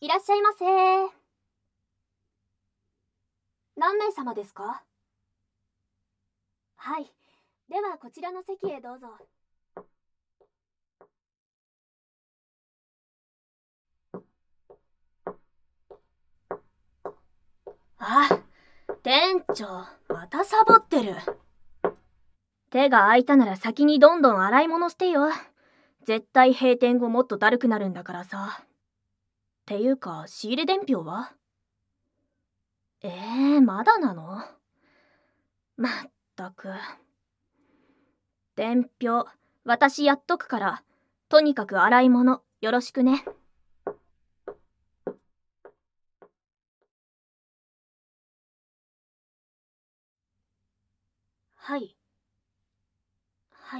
いらっしゃいませ。何名様ですか？はい。ではこちらの席へどうぞ。あ、店長、またサボってる。手が空いたなら先にどんどん洗い物してよ。絶対閉店後もっとだるくなるんだからさ。っていうか、仕入れ伝票は？まだなの？まったく。伝票、私やっとくから、とにかく洗い物、よろしくね。はい。はい。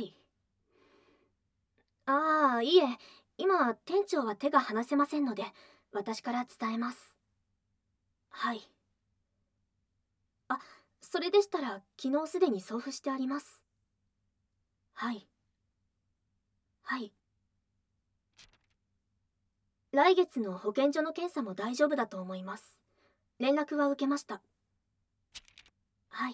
ああ、いえ、今、店長は手が離せませんので、私から伝えます。はい。あ、それでしたら、昨日すでに送付してあります。はい。はい。来月の保健所の検査も大丈夫だと思います。連絡は受けました。はい。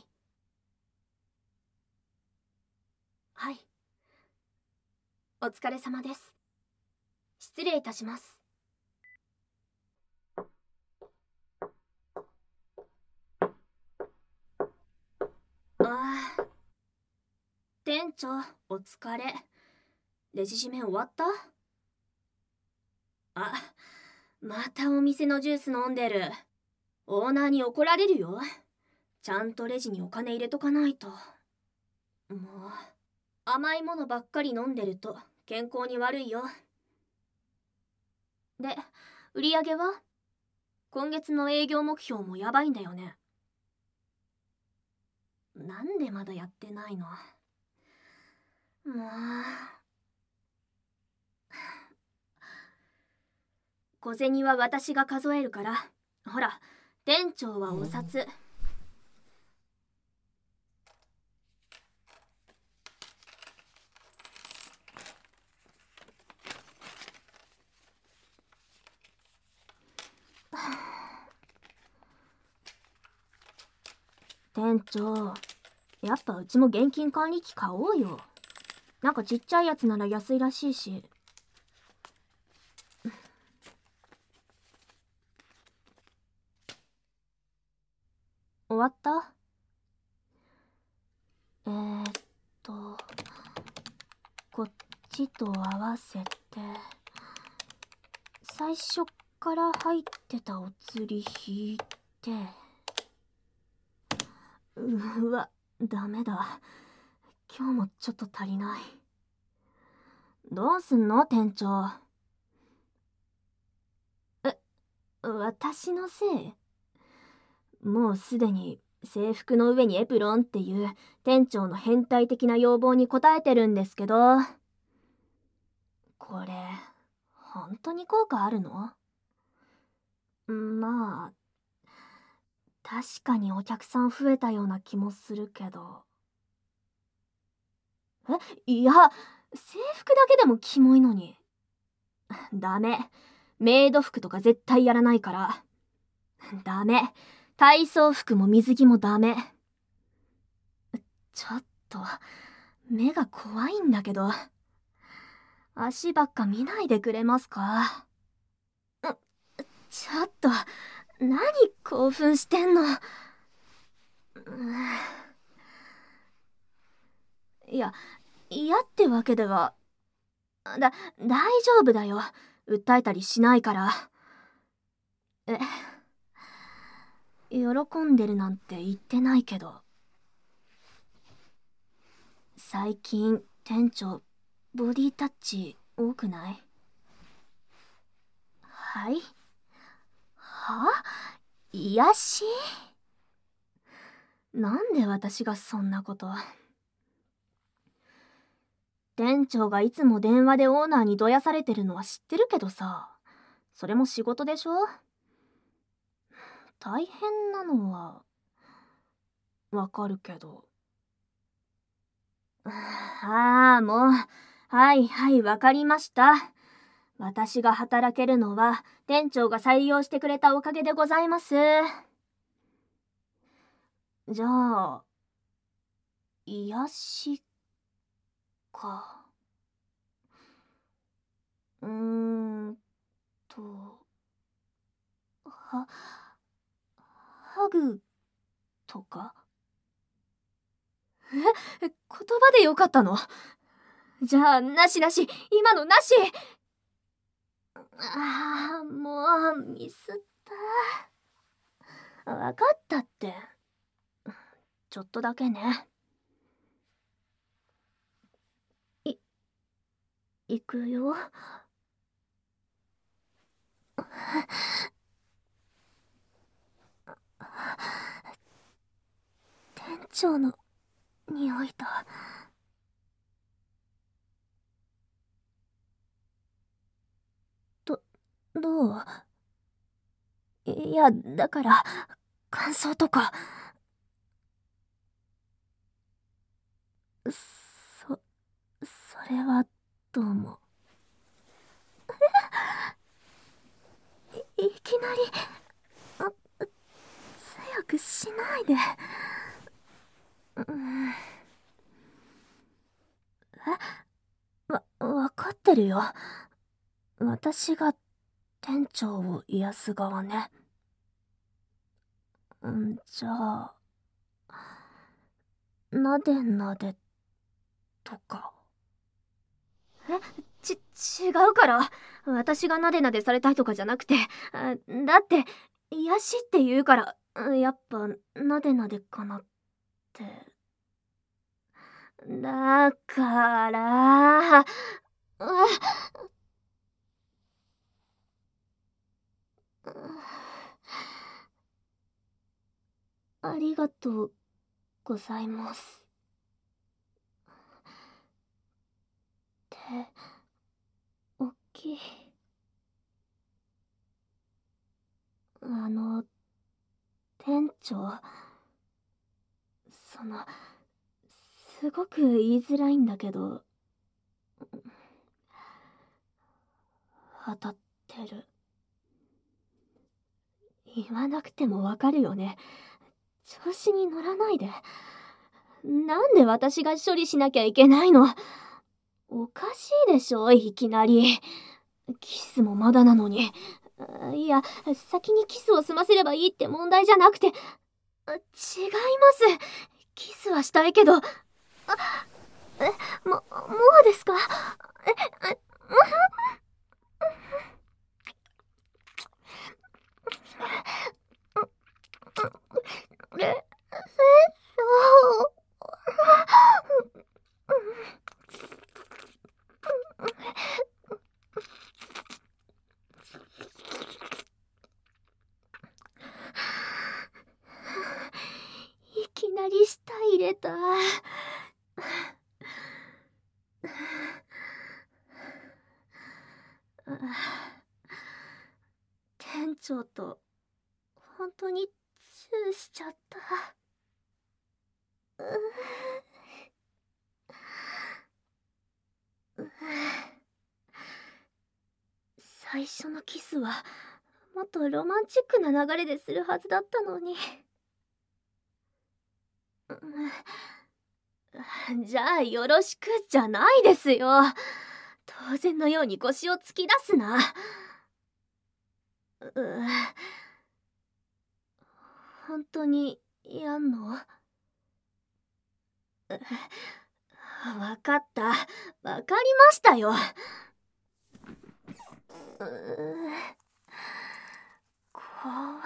はい。お疲れ様です。失礼いたします。ああ、店長、お疲れ。レジ締め終わった？あ、またお店のジュース飲んでる。オーナーに怒られるよ。ちゃんとレジにお金入れとかないと。もう、甘いものばっかり飲んでると健康に悪いよ。で、売り上げは？今月の営業目標もやばいんだよね。なんでまだやってないの？もう。小銭は私が数えるから。ほら、店長はお札。店長、やっぱうちも現金管理機買おうよ。なんかちっちゃいやつなら安いらしいし。終わった？と、こっちと合わせて、最初から入ってたお釣り引いて、うわ、ダメだ。今日もちょっと足りない。どうすんの、店長？私のせい？もうすでに制服の上にエプロンっていう店長の変態的な要望に応えてるんですけど、これ本当に効果あるの？まあ、確かにお客さん増えたような気もするけど。いや、制服だけでもキモいのに。ダメ。メイド服とか絶対やらないから。ダメ。体操服も水着もダメ。ちょっと、目が怖いんだけど。足ばっか見ないでくれますか？ちょっと、何興奮してんの？いや、嫌ってわけでは。大丈夫だよ。訴えたりしないから。喜んでるなんて言ってないけど。最近、店長、ボディタッチ多くない？はい？は？癒し？なんで私がそんなこと。店長がいつも電話でオーナーにどやされてるのは知ってるけどさ、それも仕事でしょ？大変なのはわかるけど。ああ、もう。はいはい、わかりました。 私が働けるのは店長が採用してくれたおかげでございます。じゃあ、癒しか。うーんと、ハグとか？言葉でよかったの？じゃあ、なしなし、今のなし。もう、ミスった。わかったって。ちょっとだけね。行くよ。店長の匂いだ。どう？いや、だから、感想とか。それは、どうも。いきなり、強くしないで。わかってるよ。私が店長を癒す側ね。じゃあ、なでなでとか。違うから。私がなでなでされたいとかじゃなくて、だって、癒しって言うから、やっぱ、なでなでかなって。だから、ありがとうございます。手、おっきい。店長、すごく言いづらいんだけど、当たってる。言わなくてもわかるよね。調子に乗らないで。なんで私が処理しなきゃいけないの？おかしいでしょ、いきなり。キスもまだなのに。いや、先にキスを済ませればいいって問題じゃなくて、違います。キスはしたいけど。もうですか？え、いきなり舌入れた。店長と本当にチューしちゃった。最初のキスはもっとロマンチックな流れでするはずだったのに。じゃあよろしくじゃないですよ。当然のように腰を突き出すな。本当にやんの？わかった。わかりましたよ。怖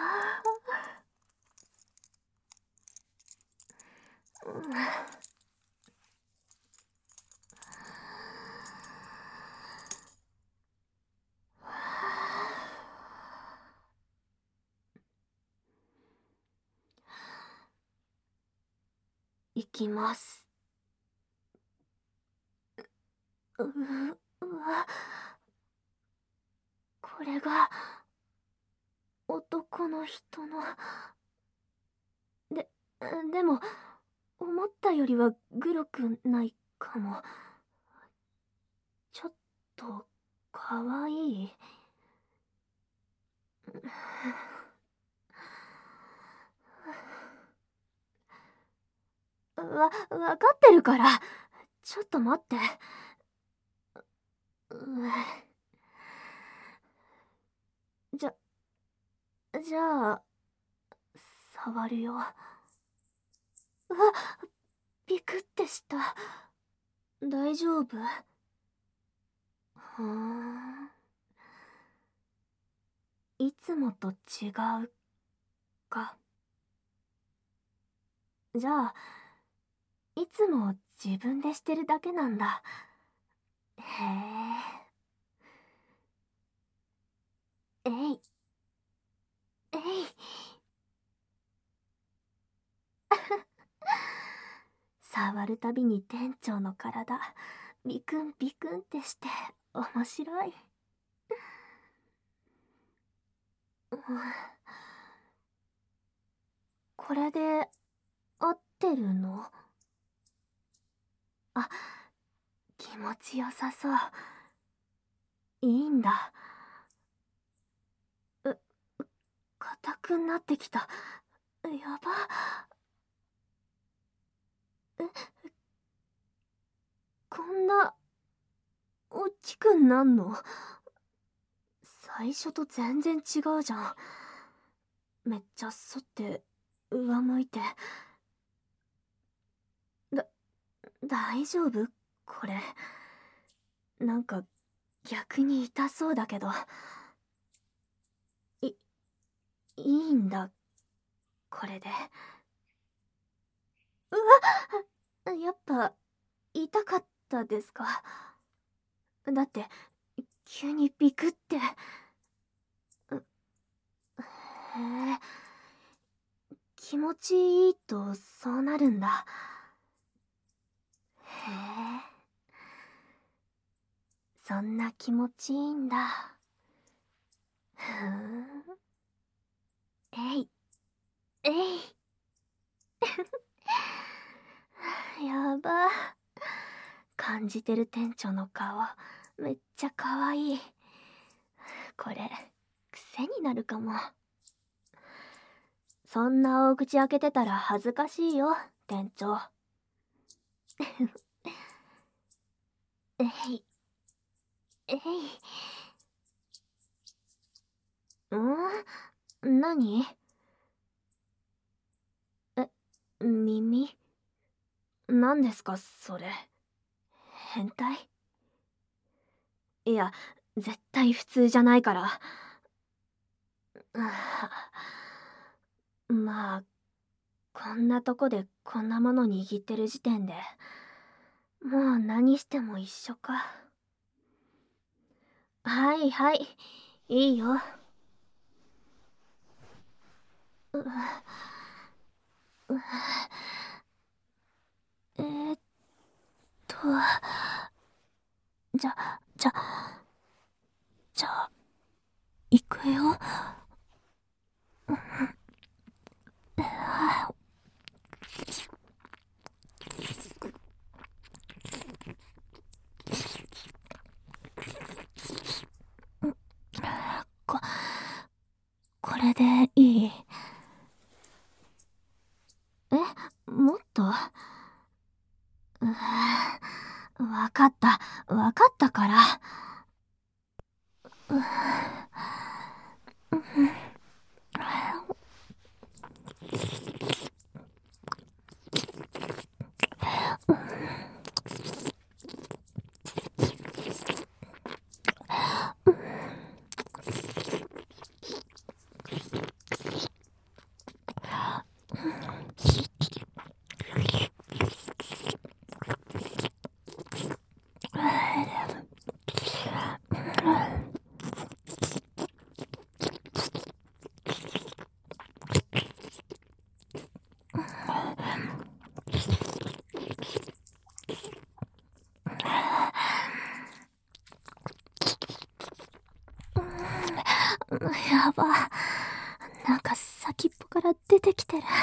いきます。うわ、これが男の人の。ででも思ったよりはグロくないかも。ちょっとかわいい。わかってるから。ちょっと待って。じゃあ、触るよ。ビクってした。大丈夫？いつもと違うか。じゃあ、いつも自分でしてるだけなんだ。へえ。えい。えい。触るたびに店長の体、ビクンビクンってして面白い。これで合ってるの？あ、気持ちよさそう。いいんだ。硬くなってきた。やば。こんな大きくなんの？最初と全然違うじゃん。めっちゃ反って上向いて。大丈夫？これなんか逆に痛そうだけど。いいんだ、これで。やっぱ痛かったですか？だって急にビクって。へえ、気持ちいいとそうなるんだ。へえ、そんな気持ちいいんだ。ふーん。えい、えい。やば。感じてる店長の顔、めっちゃ可愛い。これ、癖になるかも。そんな大口開けてたら恥ずかしいよ、店長。えい、えい。何？耳？何ですか、それ。変態？いや、絶対普通じゃないから。まあ、こんなとこでこんなもの握ってる時点で、もう何しても一緒か。はいはい、いいよ。えーっと、じゃ、じゃ、じゃあ、行くよ。こ、これでいい？もっと？わかった、わかったから。やば。なんか先っぽから出てきてる。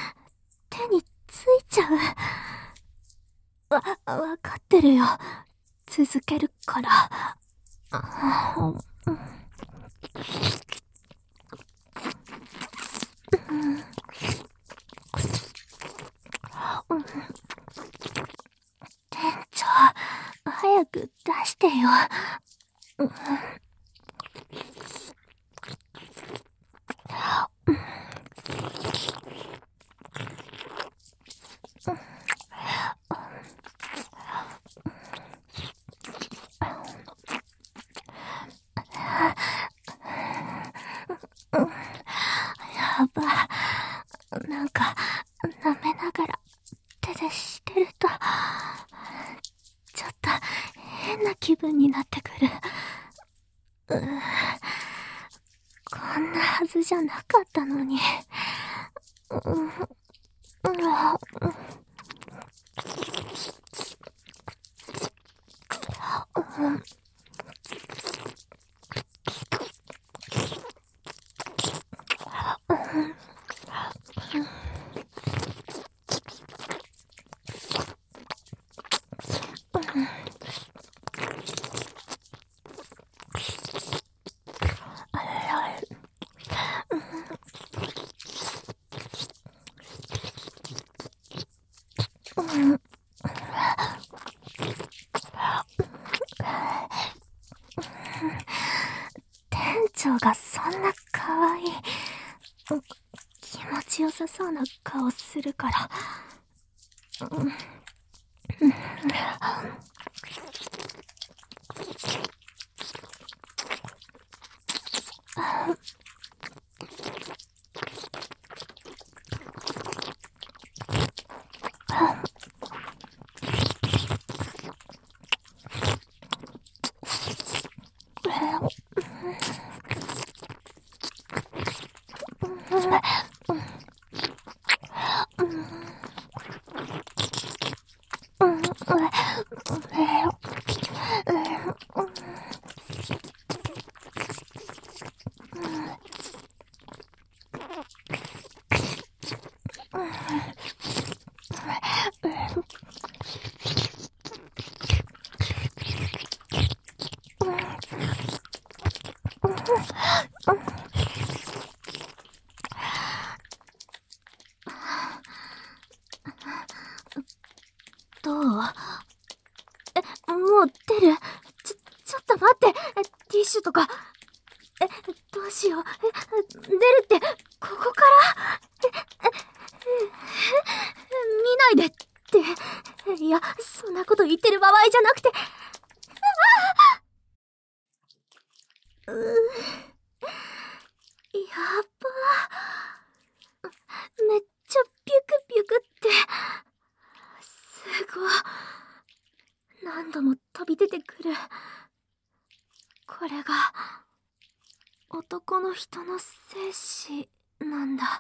手についちゃう。わかってるよ。 続けるから。店長、早く出してよ。やば。なんか、舐めながら手でしてると、ちょっと変な気分になってくる。こんなはずじゃなかったのに。店長がそんな可愛い、気持ちよさそうな顔するから。どう？もう出る？ちょっと待って。ティッシュとか。どうしよう。出るって、ここから？見ないでって。いや、そんなこと言ってる場合じゃなくて。やば。めっちゃビュクビュクって。すごい。何度も飛び出てくる。これが男の人の精子なんだ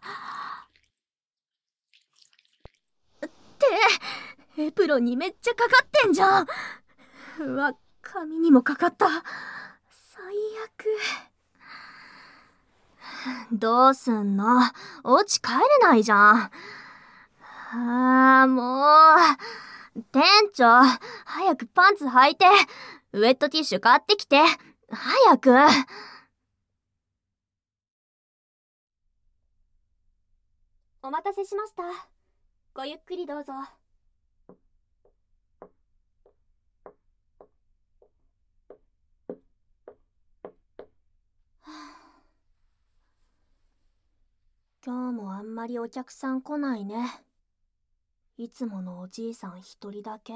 ってエプロンにめっちゃかかってんじゃん。うわ、髪にもかかった。最悪。どうすんの？お家帰れないじゃん。もう。店長、早くパンツ履いて、ウェットティッシュ買ってきて。早く。お待たせしました。ごゆっくりどうぞ。今日もあんまりお客さん来ないね。いつものおじいさん一人だけ。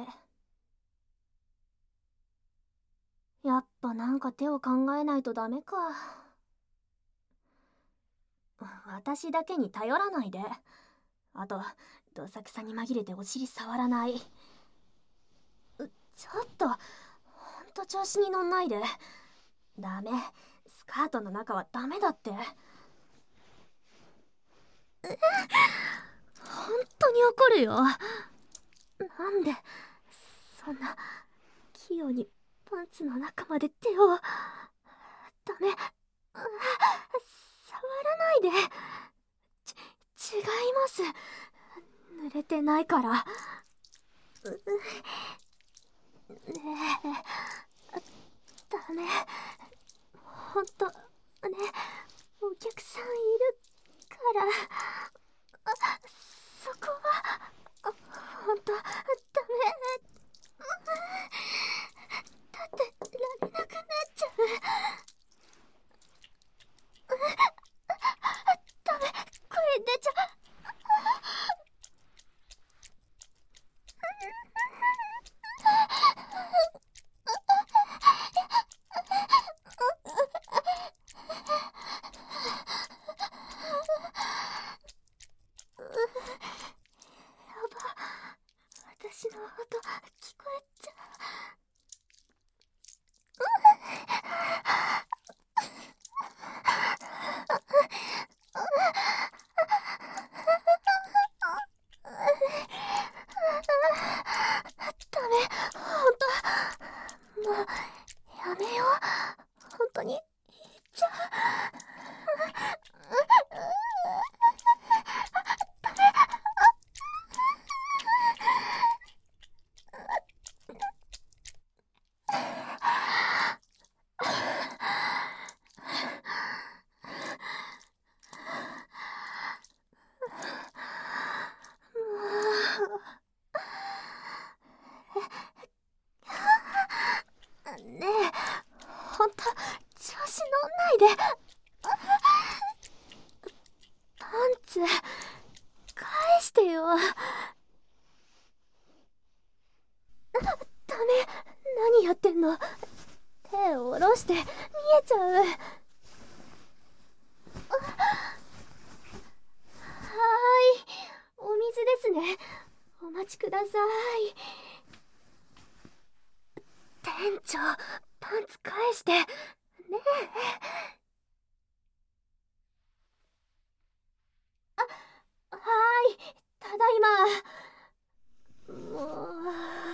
やっぱなんか手を考えないとダメか。私だけに頼らないで。あと、どさくさに紛れてお尻触らない。ちょっと、ほんと調子に乗んないで。ダメ。スカートの中はダメだって。本当に怒るよ。なんで、そんな、器用にパンツの中まで手を。ダメ。触らないで。違います。濡れてないから。 ねえ、ダメ。ほんとね、お客さんいるから。そこはほんとダメ。立ってられなくなっちゃう。ダメ、声出ちゃう。私の音聞こえちゃダメ。ほんともうやめよう。ほんとに言っちゃう。ねえ、ほんと調子乗んないで。パンツ返してよ。ダメ、何やってんの。手を下ろして見えちゃう。はーい、お水ですね。お待ちください。店長、パンツ返してねえ。はーい、ただいま。もう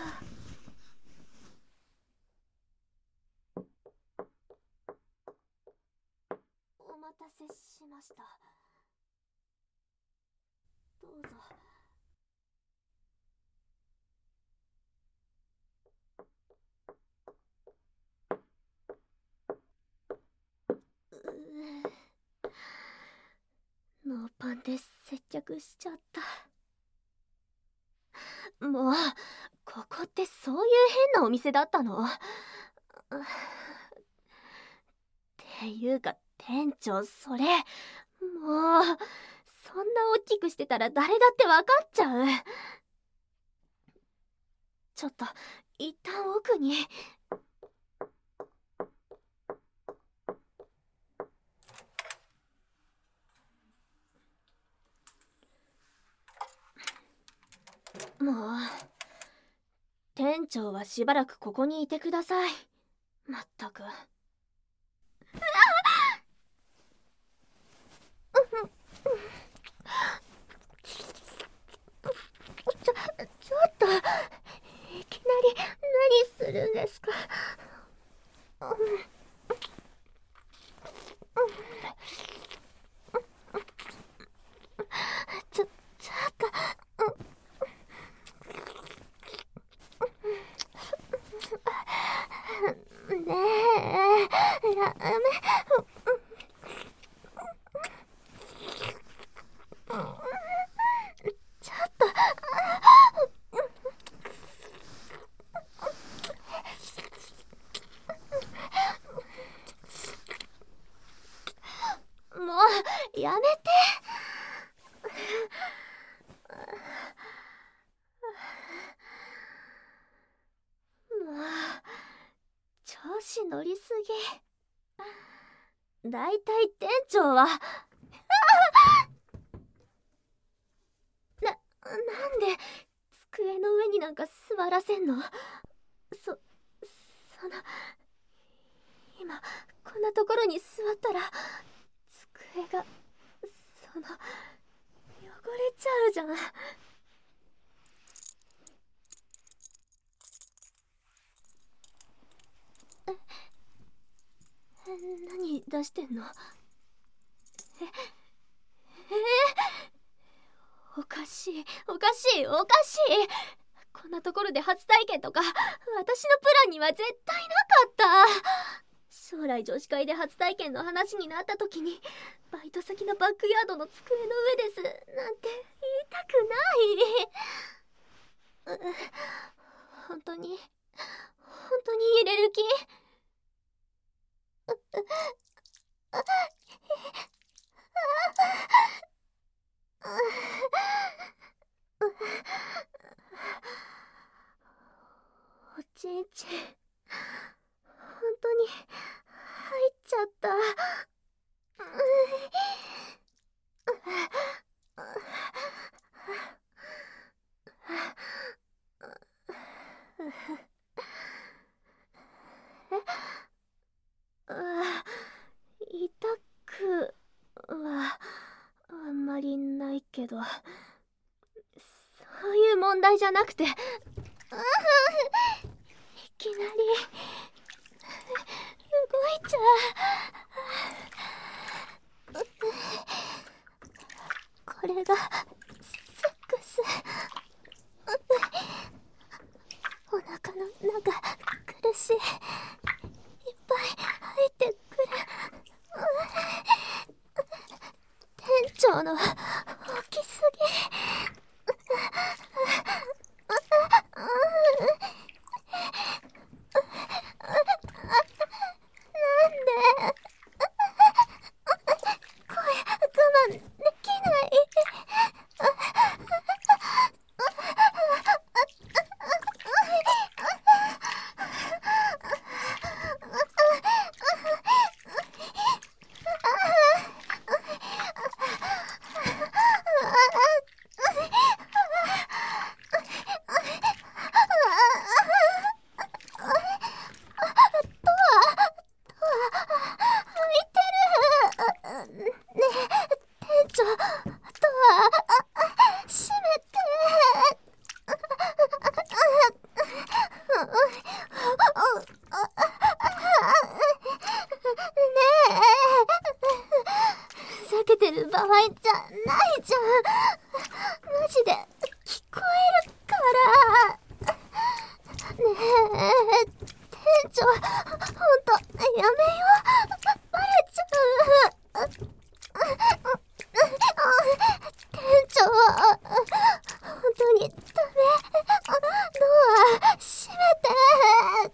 お待たせしました。どうぞ。ノーパンで接客しちゃった。もうここってそういう変なお店だったの？っていうか店長、それもうそんな大きくしてたら誰だってわかっちゃう。ちょっと一旦奥に。もう店長はしばらくここにいてください。まったく。ちょっといきなり何するんですか。ちょっとねえ、やめ。ちょっともうやめて。もう調子乗りすぎ。だいたい店長はなんで机の上になんか座らせんの？その今こんなところに座ったら机が汚れちゃうじゃん。何出してんの？おかしいおかしいおかしい。 こんなところで初体験とか私のプランには絶対なかった。将来女子会で初体験の話になった時にバイト先のバックヤードの机の上ですなんて言いたくない。本当に入れる気？おちんちん本当に入っちゃった。痛くはあんまりないけど、そういう問題じゃなくて、いきなり動いちゃう。これがセックス。お腹の中苦しい。いっぱい入ってくる。店長の大きすぎ。なんで声我慢できない。ふざけてる場合じゃないじゃん。マジで聞こえるから。ねえ、店長、ほんとやめよう。バレちゃう。店長、本当にダメ。ドア閉めて。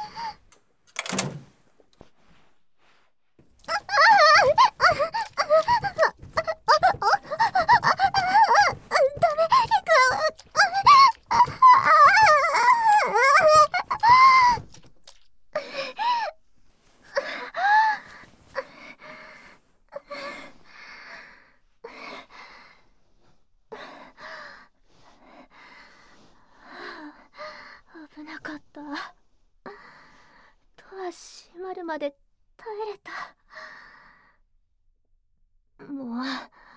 危なかった。ドア閉まるまで耐えれた。もう本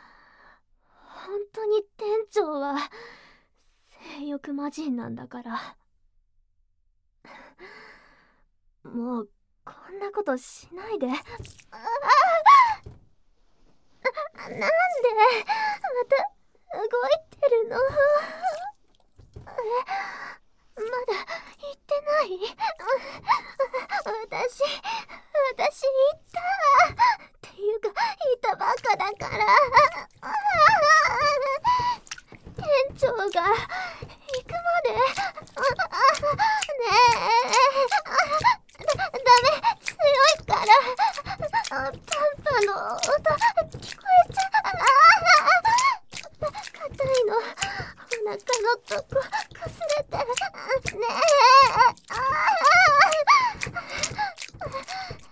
当に店長は性欲魔人なんだから。もうこんなことしないで。なんでまた動いてるの？まだ言ってない？私言ったっていうか言ったばっかだから。店長が行くまで。ねえ、ダメ、強いから。パンパンの音聞こえちゃう。硬いの、お腹のとこかすれて。ねえ。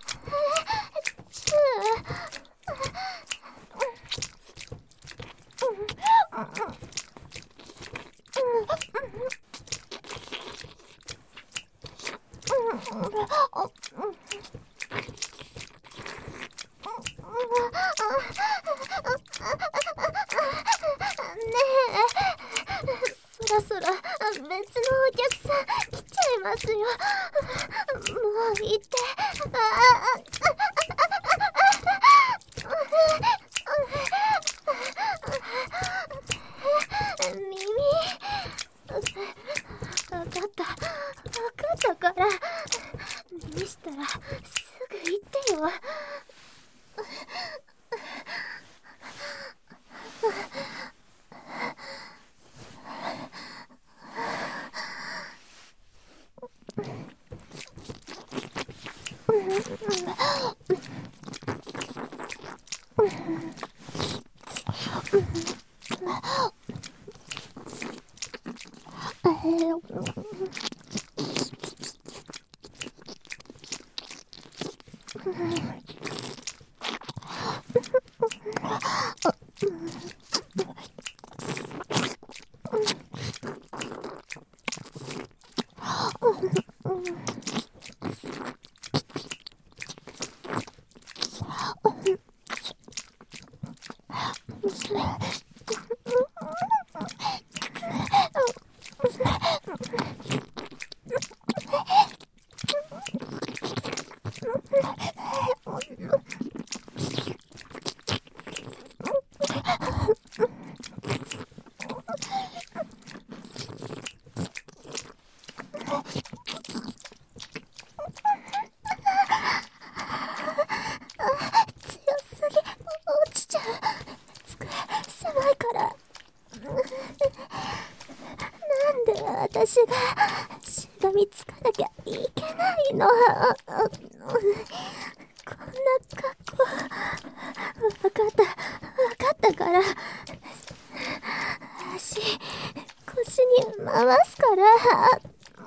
私がしがみつかなきゃいけないの。こんな格好。わかったから。足、腰に回すから。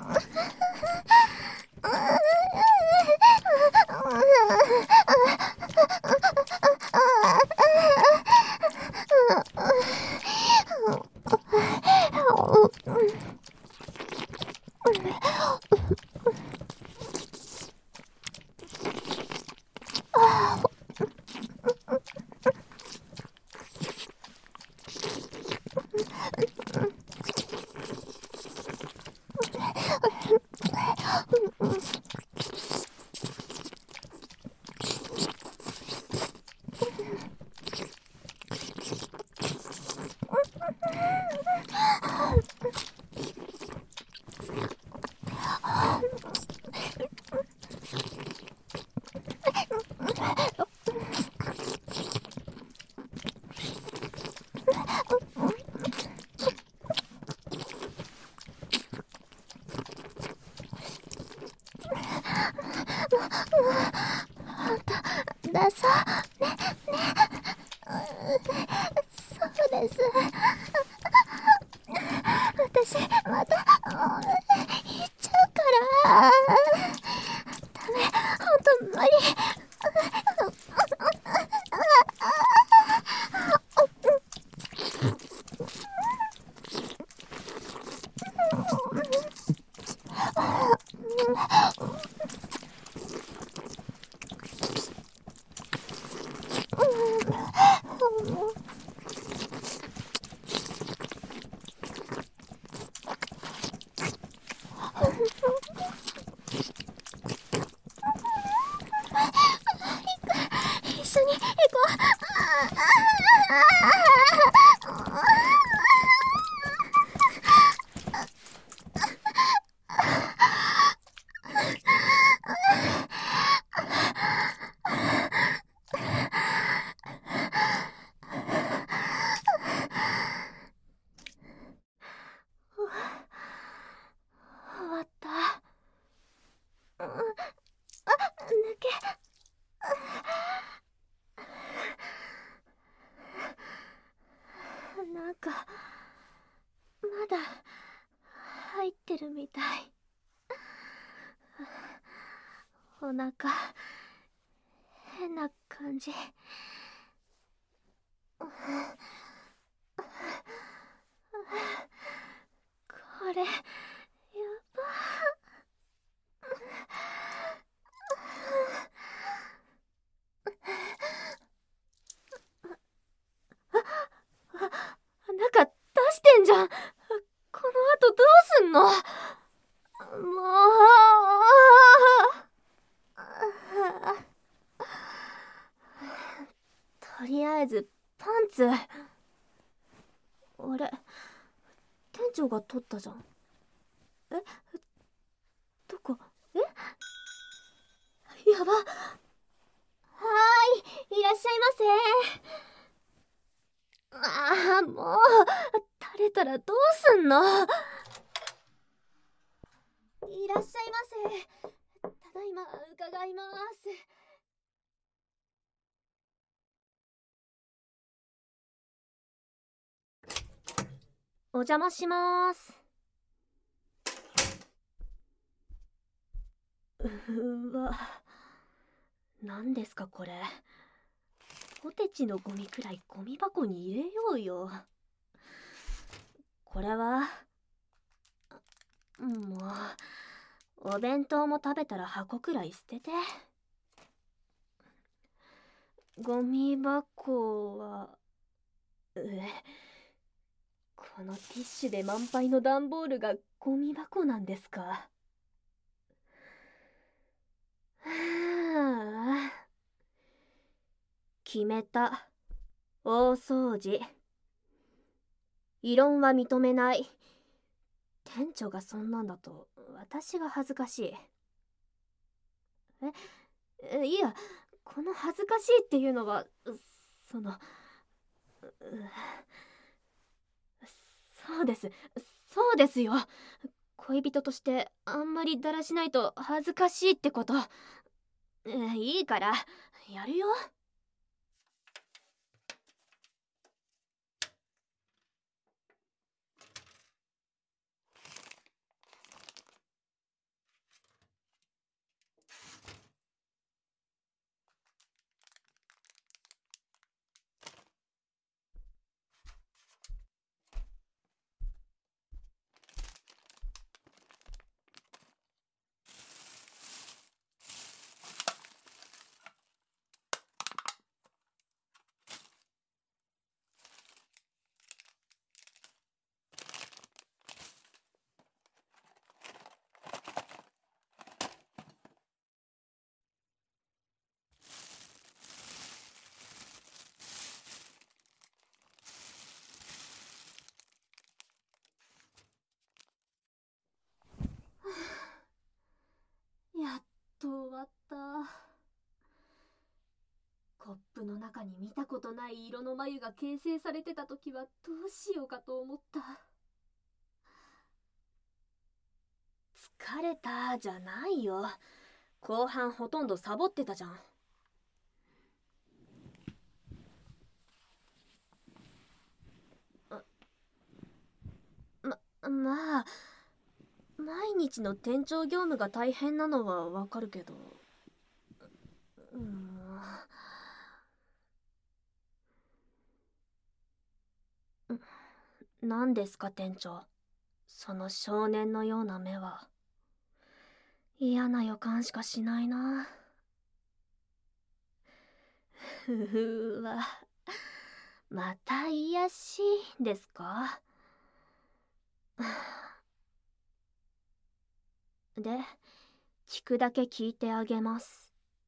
だそうね。そうです。私また行っちゃうから。ダメ、ほんと無理。一緒に行こ終わった。抜け。なんかまだ入ってるみたい。お腹変な感じ。これやば。なんか出してんじゃん。この後どうすんの。もう。とりあえずパンツ。あれ、店長が取ったじゃん。え、どこ？やば。 いらっしゃいませ。ああ、もう垂れたらどうすんの。いらっしゃいませ。ただいま伺います。お邪魔します。うわ、何ですかこれ。ポテチのゴミくらいゴミ箱に入れようよ。これはもう、お弁当も食べたら箱くらい捨てて。ゴミ箱はこのティッシュで満杯の段ボールがゴミ箱なんですか。はあ、決めた。大掃除。異論は認めない。店長がそんなんだと私が恥ずかしい。いや、この恥ずかしいっていうのはそのそうです、そうですよ。恋人としてあんまりだらしないと恥ずかしいってこと。いいからやるよ。やっと終わった。コップの中に見たことない色の眉が形成されてた時はどうしようかと思った。疲れたじゃないよ。後半ほとんどサボってたじゃん。まあ毎日の店長業務が大変なのはわかるけど、何ですか店長、その少年のような目は。嫌な予感しかしないな。うわ、また癒しですか。で、聞くだけ聞いてあげます。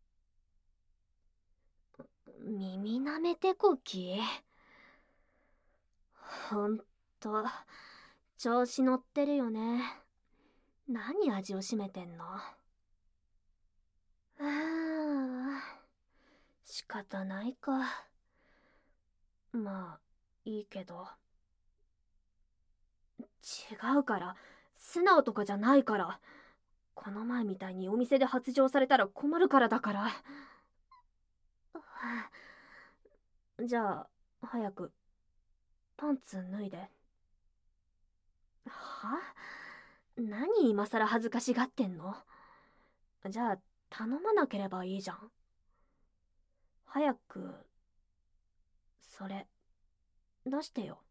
耳なめてこき、ほんと調子乗ってるよね。何味を占めてんの。仕方ないか。まあいいけど。違うから、素直とかじゃないから。この前みたいにお店で発情されたら困るからだから。じゃあ早くパンツ脱いで。は？何今さら恥ずかしがってんの。じゃあ頼まなければいいじゃん。早くそれ出してよ。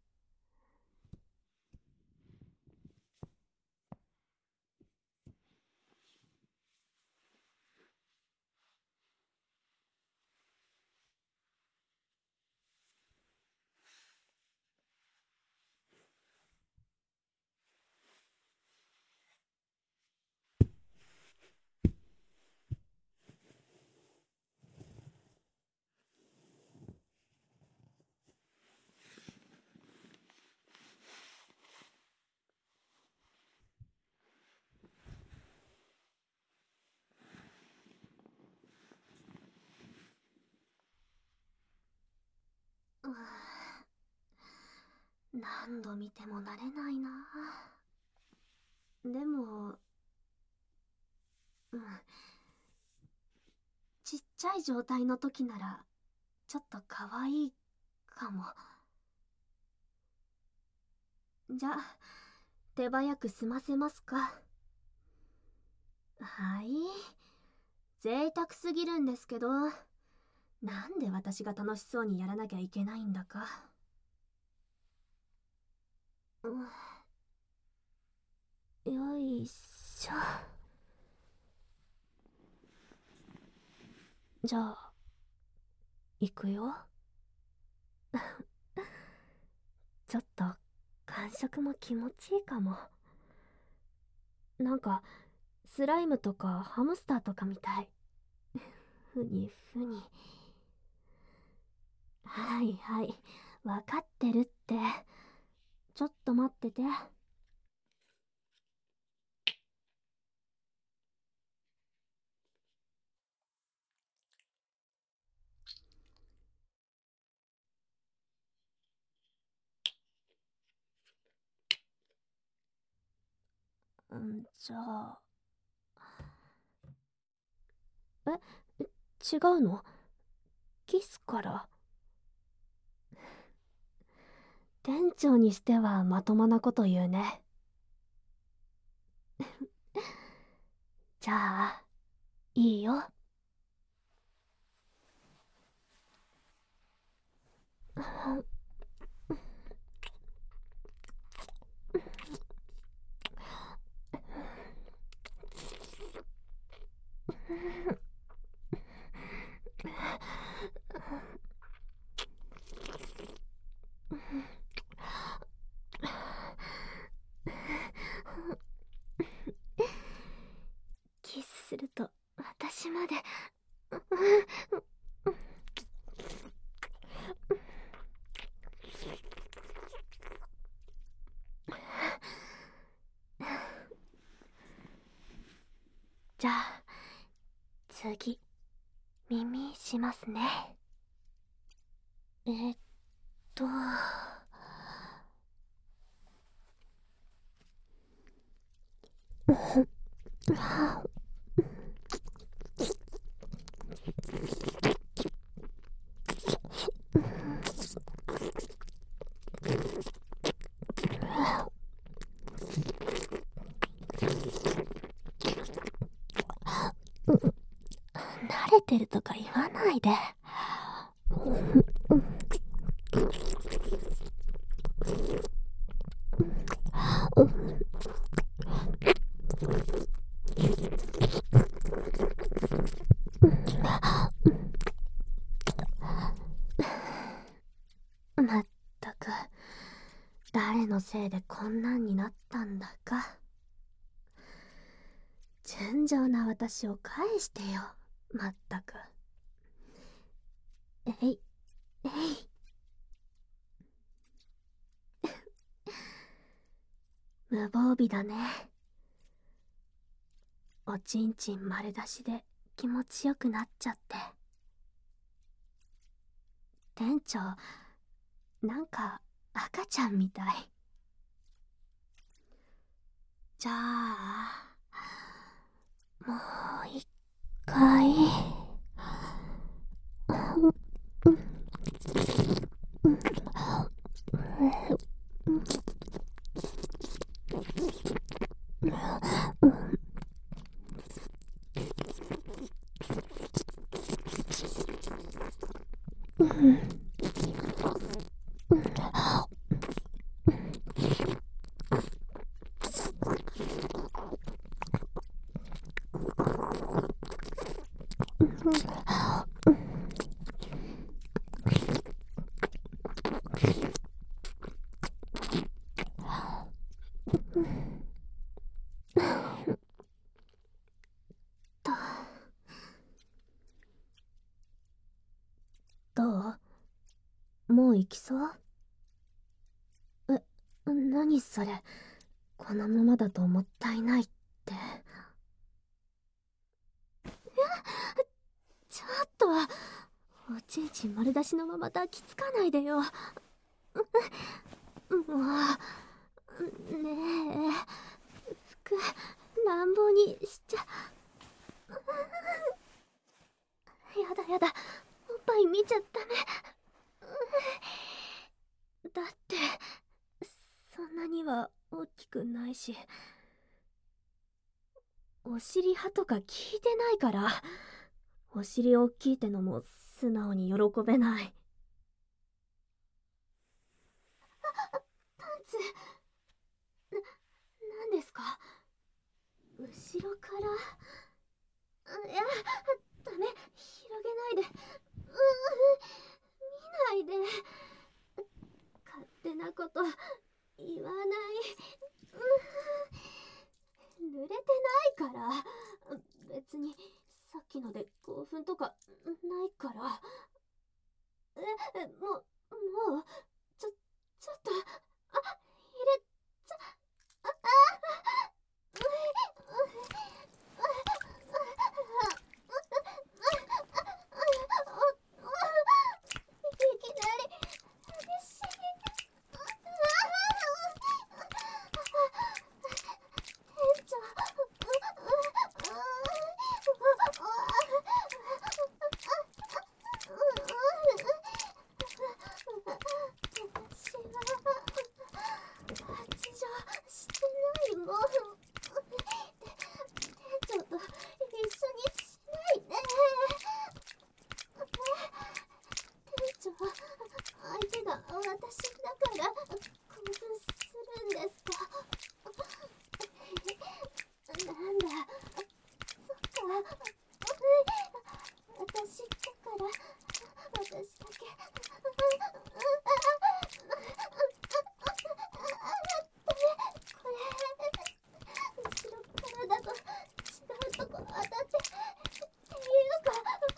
何度見ても慣れないな。でも、ちっちゃい状態の時ならちょっと可愛いかも。じゃあ手早く済ませますか。はい、贅沢すぎるんですけど、なんで私が楽しそうにやらなきゃいけないんだか。よいしょ。じゃあ行くよ。ちょっと感触も気持ちいいかも。なんかスライムとかハムスターとかみたい。ふにふに。はいはい、わかってるって。ちょっと待ってて。じゃあ違うの？キスから？店長にしてはまともなこと言うね。じゃあいいよ。キスすると私まで。じゃあ次耳しますね。と慣れてるとか言わないで。まったく、誰のせいでこんなんになったんだか。純情な私を返してよ、まったく。えいえい。無防備だね。おちんちん丸出しで気持ちよくなっちゃって。店長、なんか赤ちゃんみたい。じゃあもう一回。どう？もう行きそう？何それ。このままだともったいないって。ちょっと、おちんちん丸出しのまま抱きつかないでよ。 もう、ねえ、服、乱暴にしちゃ。やだやだ、おっぱい見ちゃダメ。だって、そんなには大きくないし、お尻派とか聞いてないから、お尻大きいってのも素直に喜べない。パンツ、なんですか？後ろから。いや、ダメ、広げないで。見ないで。勝手なこと言わない。濡れてないから。別にさっきので興奮とかないから。もうちょっと、入れちゃ、いきなり激しい。店長、私は発情してないもん。店長と一緒にしないで。店長、相手が私だから興奮するんですか？なんだ、そっか。私だから、私だけ。これ、後ろからだと違うとこ当たって、っていうか、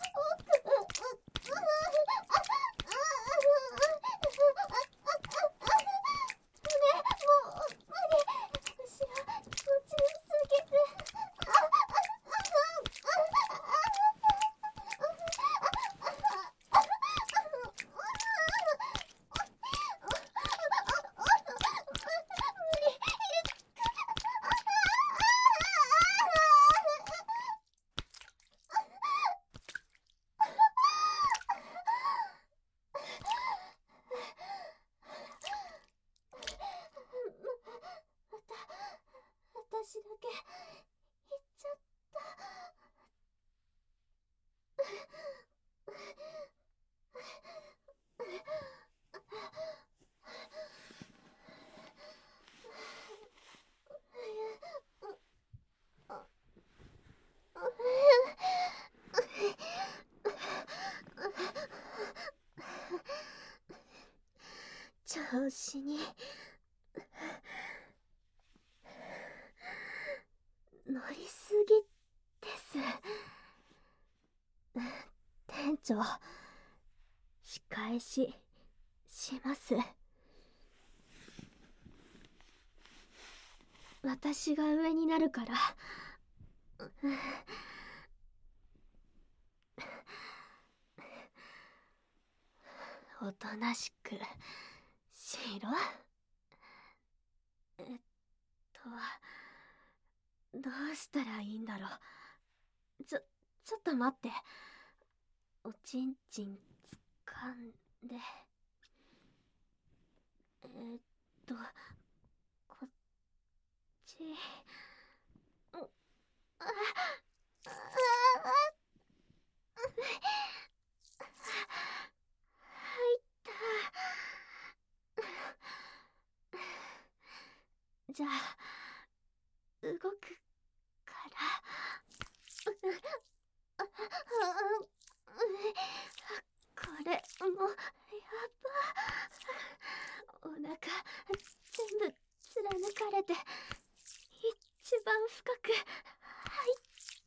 私だけ言っちゃった。調子に乗りすぎです。店長、仕返しします。私が上になるから。おとなしくしろ。どうしたらいいんだろう。ちょっと待って。おちんちん掴んで。こっち。ああ入った。じゃあ、動くから。これもうやば。お腹全部貫かれて、一番深く入って。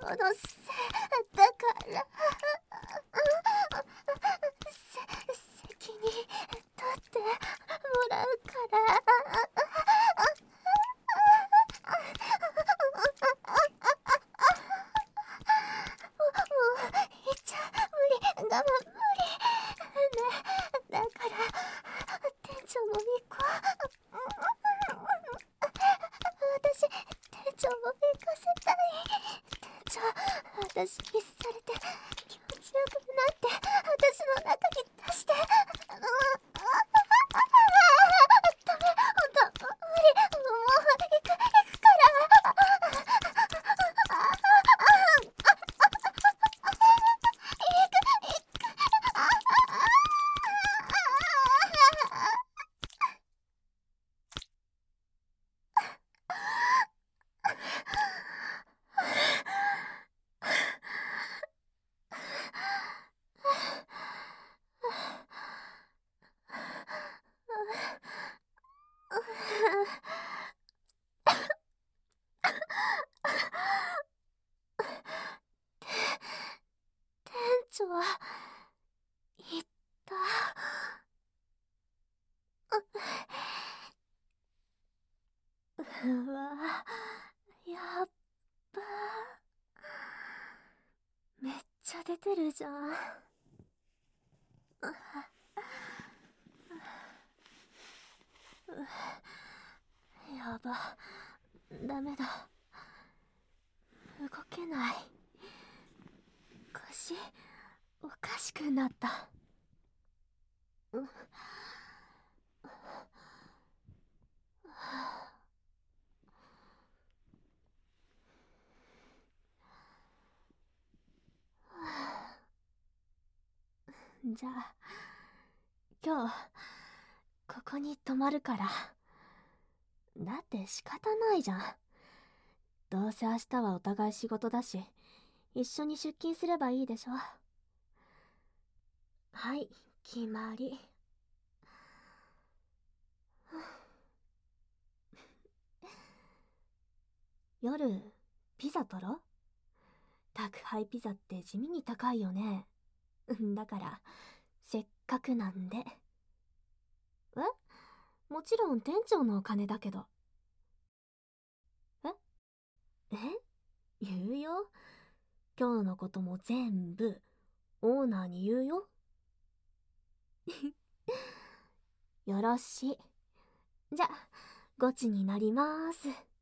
のせいだから責任取ってもらうから言っちゃ無理、我慢無理ね。だから店長もみっこ私店長も行かせたい。店長、私キスされて気持ちよくなって私の中に出してダメ、ほんと無理、もう行くから店長言った。うわ、やっば。めっちゃ出てるじゃん。やば、ダメだ。動けない。腰おかしくなった。じゃあ今日ここに泊まるから。だって仕方ないじゃん。どうせ明日はお互い仕事だし、一緒に出勤すればいいでしょ。はい、決まり。夜ピザ取ろう。宅配ピザって地味に高いよね。だからせっかくなんで。もちろん店長のお金だけど。言うよ。今日のことも全部オーナーに言うよ。よろしい。じゃ、ゴチになります。